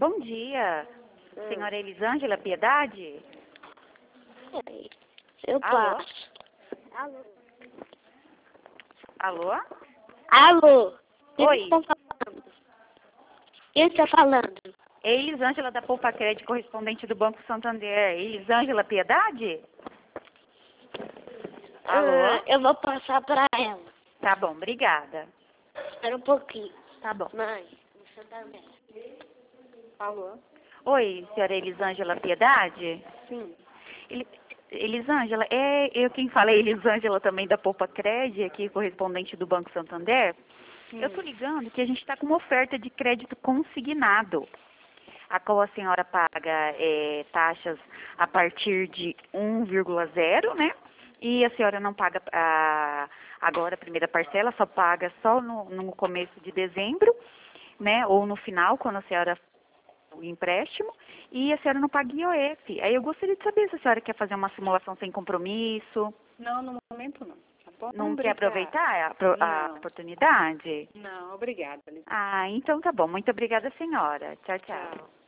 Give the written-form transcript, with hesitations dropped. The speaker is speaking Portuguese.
Bom dia, senhora Elisângela Piedade? Oi. Eu Alô? passo. Alô? Alô? Alô? Oi. Quem está falando? Quem está falando? É Elisângela da Poupa Crédito, correspondente do Banco Santander. Elisângela Piedade? Alô? Eu vou passar para ela. Tá bom, obrigada. Espera um pouquinho. Tá bom. Mãe, você também. Alô? Oi, senhora Elisângela Piedade? Sim. Elisângela, eu quem fala é Elisângela também da Poupa Crédito, aqui correspondente do Banco Santander. Eu tô ligando que a gente está com uma oferta de crédito consignado, a qual a senhora paga taxas a partir de 1,0, né? E a senhora não paga agora a primeira parcela, só paga só no começo de dezembro, né? Ou no final, quando a senhora o empréstimo, e a senhora não paga IOF. Aí eu gostaria de saber se a senhora quer fazer uma simulação sem compromisso. Não, no momento não. Tá bom? Não quer Obrigada. aproveitar a Não. oportunidade? Não, obrigada. Ah, então tá bom. Muito obrigada, senhora. Tchau, tchau. Tchau.